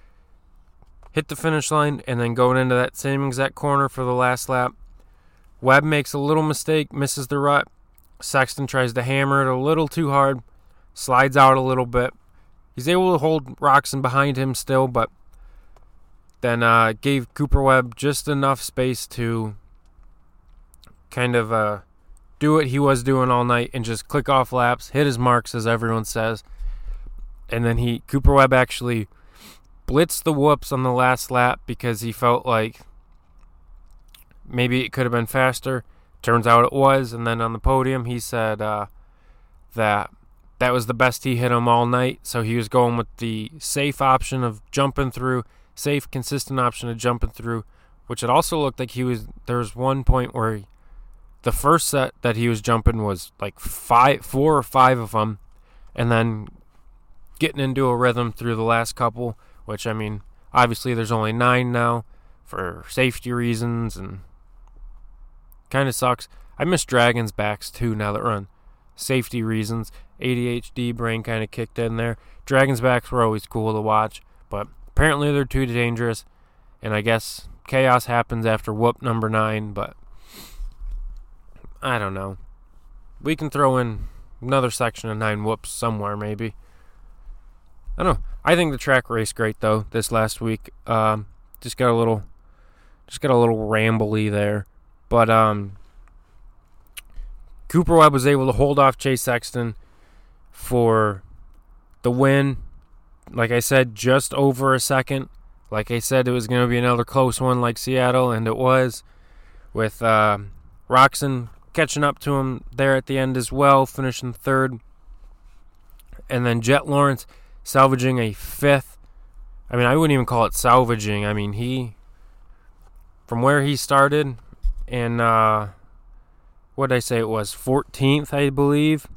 Hit the finish line, and then going into that same exact corner for the last lap. Webb makes a little mistake, misses the rut. Sexton tries to hammer it a little too hard, slides out a little bit. He's able to hold Roczen behind him still, but then uh, gave Cooper Webb just enough space to kind of uh, do what he was doing all night and just click off laps, hit his marks, as everyone says. And then he Cooper Webb actually blitzed the whoops on the last lap because he felt like maybe it could have been faster. Turns out it was. And then on the podium, he said uh, that that was the best he hit him all night. So he was going with the safe option of jumping through, safe, consistent option of jumping through, which it also looked like he was, there was one point where he, the first set that he was jumping was like five, four or five of them, and then getting into a rhythm through the last couple, which, I mean, obviously there's only nine now for safety reasons, and kind of sucks. I miss Dragon's backs too now that we're on safety reasons. A D H D brain kind of kicked in there. Dragon's backs were always cool to watch, but apparently they're too dangerous, and I guess chaos happens after whoop number nine, but I don't know. We can throw in another section of nine whoops somewhere, maybe. I don't know. I think the track raced great though this last week. Um, just got a little, just got a little rambly there, but um, Cooper Webb was able to hold off Chase Sexton for the win. Like I said, just over a second. Like I said, it was going to be another close one like Seattle, and it was, with uh, Roczen catching up to him there at the end as well, finishing third. And then Jet Lawrence salvaging a fifth. I mean, I wouldn't even call it salvaging. I mean, he, from where he started, and uh, what did I say it was, fourteenth, I believe.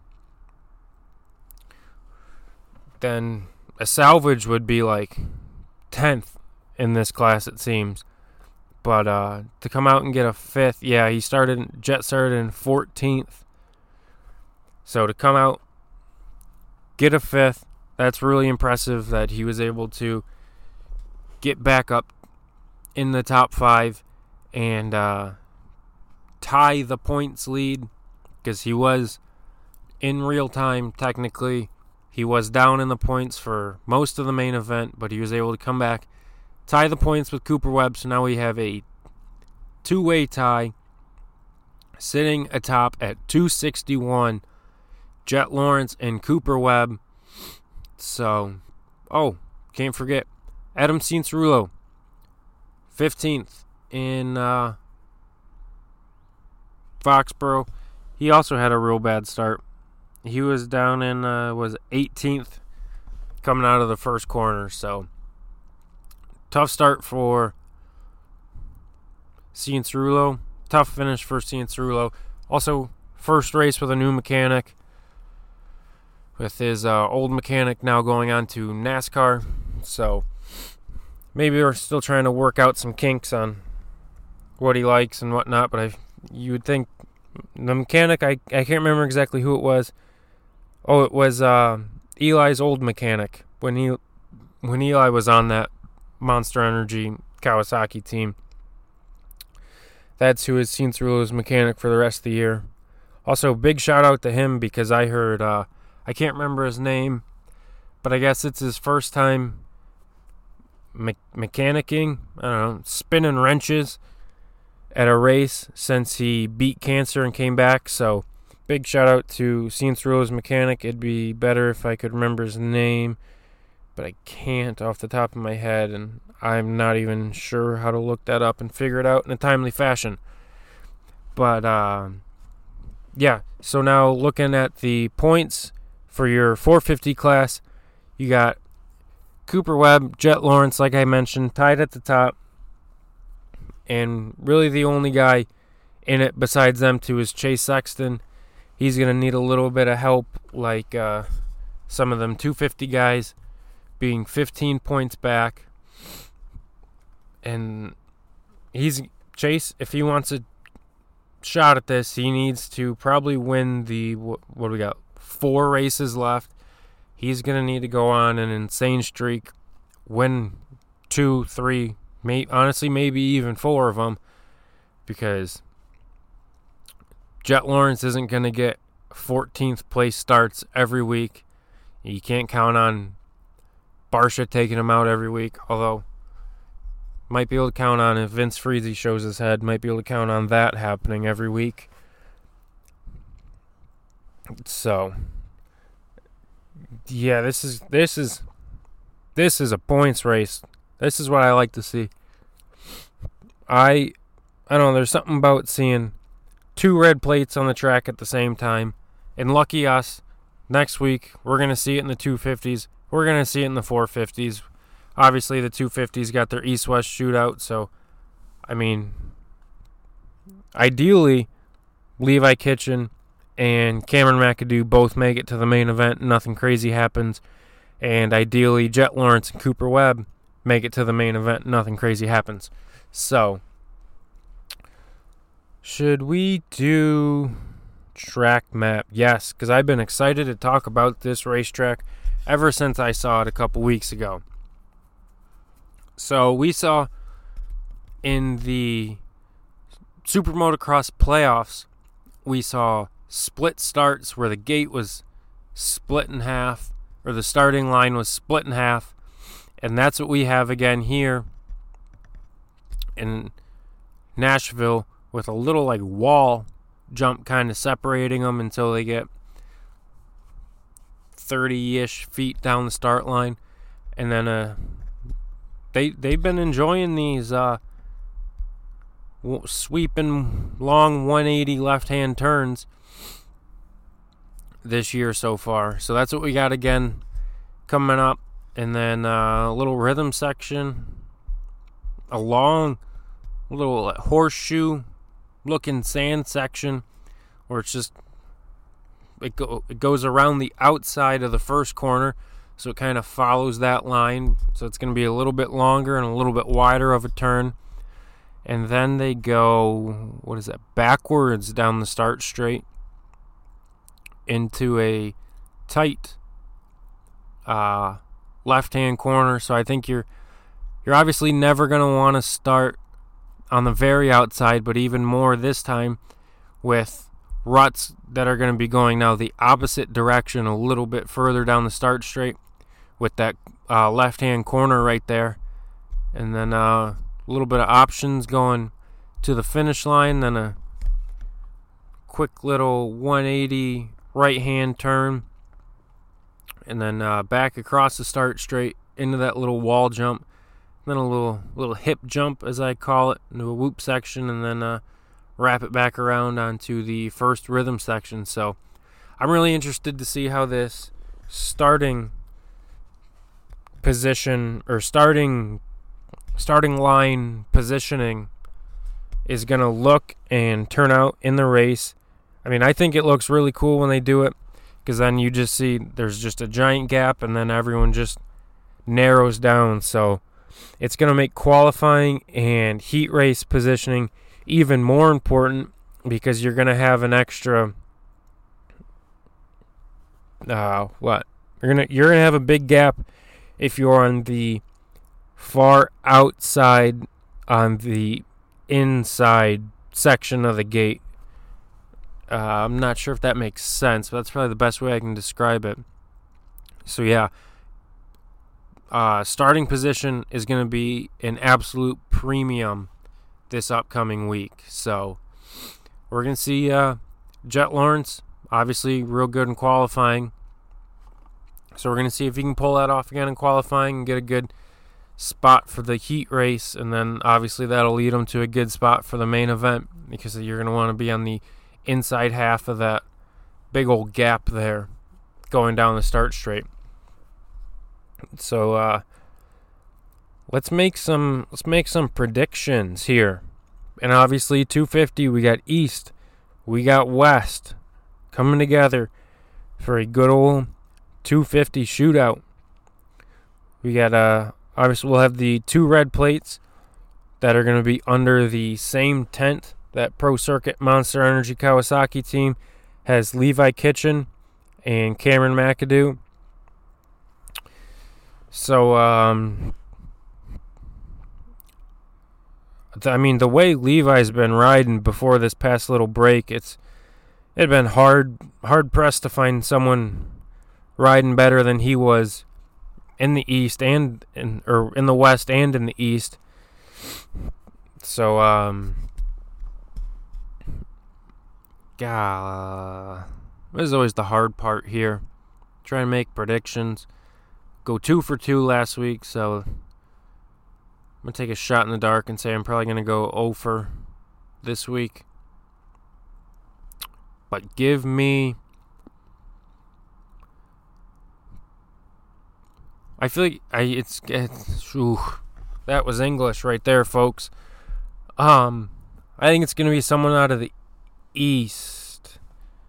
Then a salvage would be like tenth in this class, it seems. But uh, to come out and get a fifth, yeah, he started, Jet started in fourteenth. So to come out, get a fifth, that's really impressive that he was able to get back up in the top five and uh, tie the points lead, because he was in real time, technically. He was down in the points for most of the main event, but he was able to come back, tie the points with Cooper Webb, so now we have a two-way tie sitting atop at two sixty-one, Jet Lawrence and Cooper Webb. So, oh, can't forget, Adam Cianciarulo, fifteenth in uh, Foxborough. He also had a real bad start. He was down in, uh, was eighteenth coming out of the first corner. So, tough start for Cianciarulo. Tough finish for Cianciarulo. Also, first race with a new mechanic, with his uh, old mechanic now going on to NASCAR. So, maybe they're still trying to work out some kinks on what he likes and whatnot. But I, you would think the mechanic, I, I can't remember exactly who it was. Oh, it was uh, Eli's old mechanic when he when Eli was on that Monster Energy Kawasaki team. That's who is Cianciarulo's mechanic for the rest of the year. Also, big shout out to him, because I heard, uh, I can't remember his name, but I guess it's his first time me- mechanicking, I don't know, spinning wrenches at a race since he beat cancer and came back. So, big shout out to Cianciarulo's mechanic. It'd be better if I could remember his name, but I can't off the top of my head, and I'm not even sure how to look that up and figure it out in a timely fashion. But, uh, yeah, so now looking at the points for your four fifty class, you got Cooper Webb, Jet Lawrence, like I mentioned, tied at the top. And really the only guy in it besides them two is Chase Sexton. He's going to need a little bit of help, like uh, some of them two fifty guys being fifteen points back. And he's Chase, if he wants a shot at this, he needs to probably win the, what, what do we got, four races left. He's going to need to go on an insane streak, win two, three, may, honestly maybe even four of them, because Jet Lawrence isn't going to get fourteenth place starts every week. You can't count on Barsha taking him out every week, although might be able to count on, if Vince Freezy shows his head, might be able to count on that happening every week. So, yeah, this is this is this is a points race. This is what I like to see. I I don't know, there's something about seeing two red plates on the track at the same time. And lucky us, next week we're going to see it in the two fifties. We're going to see it in the four fifties. Obviously, the two fifties got their east-west shootout, so, I mean, ideally, Levi Kitchen and Cameron McAdoo both make it to the main event, nothing crazy happens, and ideally, Jet Lawrence and Cooper Webb make it to the main event, nothing crazy happens. So, should we do track map? Yes, because I've been excited to talk about this racetrack ever since I saw it a couple weeks ago. So we saw in the Super Motocross playoffs, we saw split starts where the gate was split in half, or the starting line was split in half, and that's what we have again here in Nashville, with a little like wall jump kind of separating them until they get thirty-ish feet down the start line. And then uh, they, they've been enjoying these uh, sweeping long one eighty left-hand turns this year so far. So that's what we got again coming up. And then uh, a little rhythm section, a long little horseshoe looking sand section where it's just it, go, it goes around the outside of the first corner, so it kind of follows that line. So it's going to be a little bit longer and a little bit wider of a turn. And then they go, what is that, backwards down the start straight into a tight uh, left-hand corner. So I think you're you're obviously never going to want to start on the very outside, but even more this time with ruts that are going to be going now the opposite direction, a little bit further down the start straight with that uh, left-hand corner right there. And then uh, a little bit of options going to the finish line, then a quick little one eighty right-hand turn, and then uh, back across the start straight into that little wall jump, then a little little hip jump, as I call it, into a whoop section, and then uh, wrap it back around onto the first rhythm section. So I'm really interested to see how this starting position or starting starting line positioning is going to look and turn out in the race. I mean, I think it looks really cool when they do it, because then you just see there's just a giant gap and then everyone just narrows down. So it's going to make qualifying and heat race positioning even more important, because you're going to have an extra uh what you're going to you're going to have a big gap if you're on the far outside on the inside section of the gate. Uh, I'm not sure if that makes sense, but that's probably the best way I can describe it. So yeah, uh, starting position is going to be an absolute premium this upcoming week. So we're going to see uh, Jett Lawrence, obviously real good in qualifying. So we're going to see if he can pull that off again in qualifying and get a good spot for the heat race, and then obviously that'll lead him to a good spot for the main event, because you're going to want to be on the inside half of that big old gap there going down the start straight. So uh, let's make some let's make some predictions here. And obviously two fifty, we got East, we got West coming together for a good old two fifty shootout. We got uh obviously we'll have the two red plates that are going to be under the same tent. That Pro Circuit Monster Energy Kawasaki team has Levi Kitchen and Cameron McAdoo. So, um, I mean, the way Levi's been riding before this past little break, it's it'd been hard hard pressed to find someone riding better than he was in the East and in or in the West and in the East. So, um. God, this is always the hard part here. Try and make predictions. Go two for two last week, so I'm going to take a shot in the dark and say I'm probably going to go oh for this week. But give me... I feel like I, it's... it's ooh, that was English right there, folks. Um, I think it's going to be someone out of the East,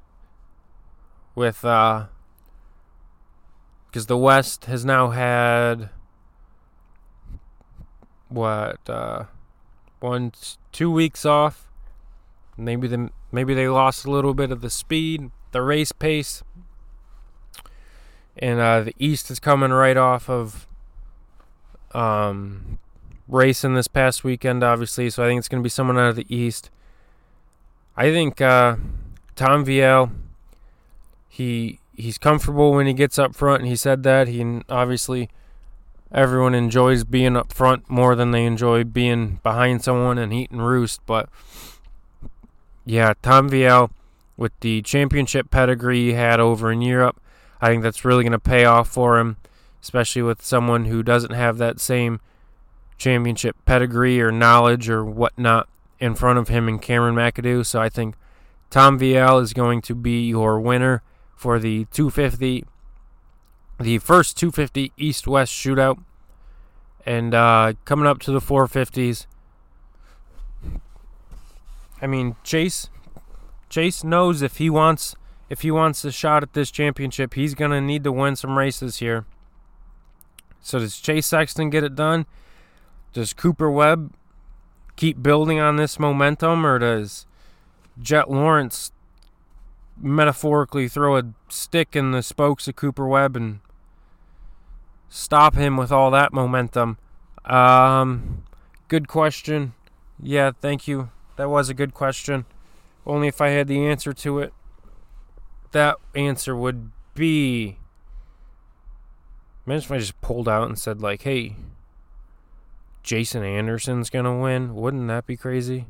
with uh because the West has now had what uh one two weeks off. Maybe the maybe they lost a little bit of the speed, the race pace, and uh the East is coming right off of um racing this past weekend, obviously. So I think it's going to be someone out of the East. I think uh, Tom Viel, he he's comfortable when he gets up front, and he said that. He obviously, everyone enjoys being up front more than they enjoy being behind someone and eating roost. But yeah, Tom Vialle, with the championship pedigree he had over in Europe, I think that's really going to pay off for him, especially with someone who doesn't have that same championship pedigree or knowledge or whatnot in front of him and Cameron McAdoo. So I think Tom Vialle is going to be your winner for the two fifty, the first two fifty East-West shootout. And uh, coming up to the four fifties, I mean, Chase Chase knows if he wants if he wants a shot at this championship, he's going to need to win some races here. So does Chase Sexton get it done? Does Cooper Webb keep building on this momentum, or does Jet Lawrence metaphorically throw a stick in the spokes of Cooper Webb and stop him with all that momentum? Um, good question. Yeah, thank you. That was a good question. Only if I had the answer to it. That answer would be... Imagine if I just pulled out and said, like, hey, Jason Anderson's going to win. Wouldn't that be crazy?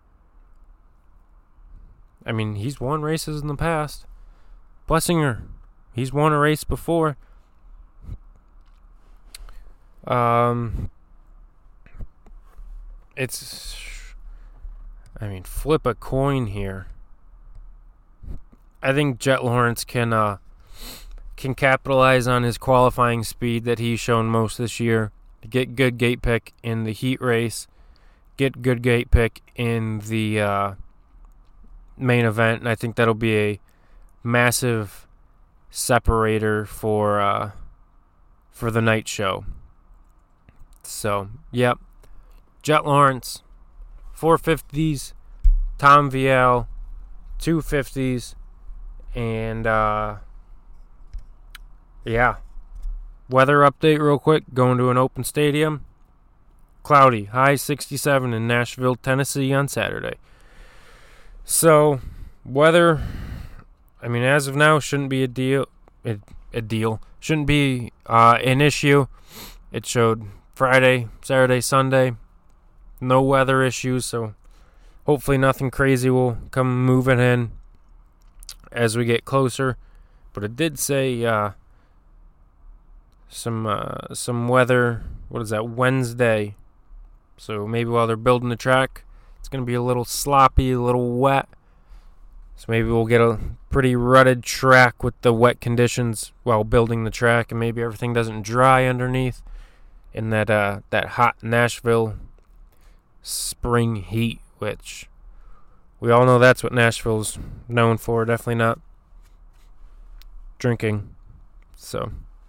I mean, he's won races in the past. Plessinger, he's won a race before. Um, it's... I mean, flip a coin here. I think Jet Lawrence can uh, can capitalize on his qualifying speed that he's shown most this year. Get good gate pick in the heat race. Get good gate pick in the uh, main event. And I think that'll be a massive separator for uh, for the night show. So, yep. Jet Lawrence. four fifties, Tom Vialle, two fifties, and, uh, yeah. Weather update real quick, going to an open stadium. Cloudy, high sixty-seven in Nashville, Tennessee on Saturday. So, weather, I mean, as of now, shouldn't be a deal, a, a deal, shouldn't be uh, an issue. It showed Friday, Saturday, Sunday. No weather issues, so hopefully nothing crazy will come moving in as we get closer. But it did say uh, some uh, some weather, what is that, Wednesday. So maybe while they're building the track, it's going to be a little sloppy, a little wet. So maybe we'll get a pretty rutted track with the wet conditions while building the track, and maybe everything doesn't dry underneath in that uh, that hot Nashville spring heat, which we all know that's what Nashville's known for. Definitely not drinking. So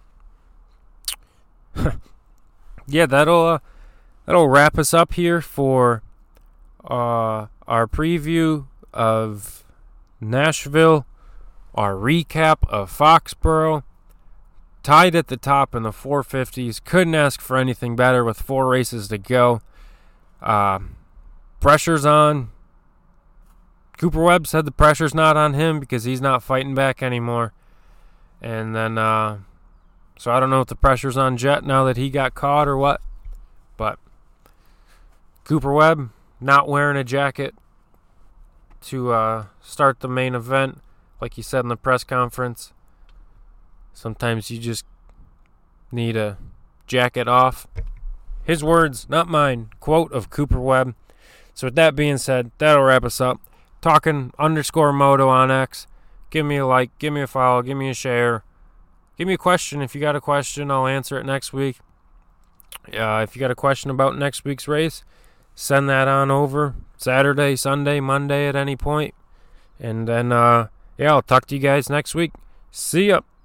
yeah, that'll uh, that'll wrap us up here for uh, our preview of Nashville, our recap of Foxborough. Tied at the top in the four fifties. Couldn't ask for anything better with four races to go. Uh, pressure's on. Cooper Webb said the pressure's not on him because he's not fighting back anymore. And then, uh, so I don't know if the pressure's on Jet now that he got caught or what. But Cooper Webb not wearing a jacket to uh, start the main event, like he said in the press conference. Sometimes you just need a jacket off. His words, not mine. Quote of Cooper Webb. So with that being said, that'll wrap us up. Talking underscore Moto on X. Give me a like, give me a follow, give me a share. Give me a question. If you got a question, I'll answer it next week. Uh, if you got a question about next week's race, send that on over. Saturday, Sunday, Monday at any point. And then, uh, yeah, I'll talk to you guys next week. See ya.